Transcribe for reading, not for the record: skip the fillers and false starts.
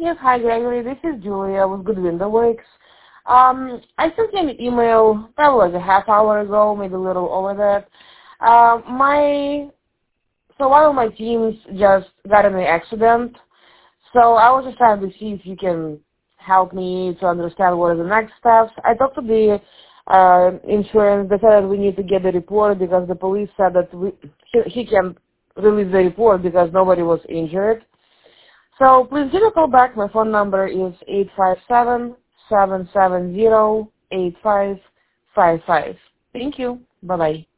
Yes, hi Gregory, this is Julia with Good Window Works. I sent you an email probably like a half hour ago, maybe a little over that. So one of my teams just got in an accident, so I was just trying to see if you can help me to understand what are the next steps. I talked to the insurance. They said that we need to get the report because the police said that he can't release the report because nobody was injured. So please give a call back. My phone number is 857-770-8555. Thank you. Bye-bye.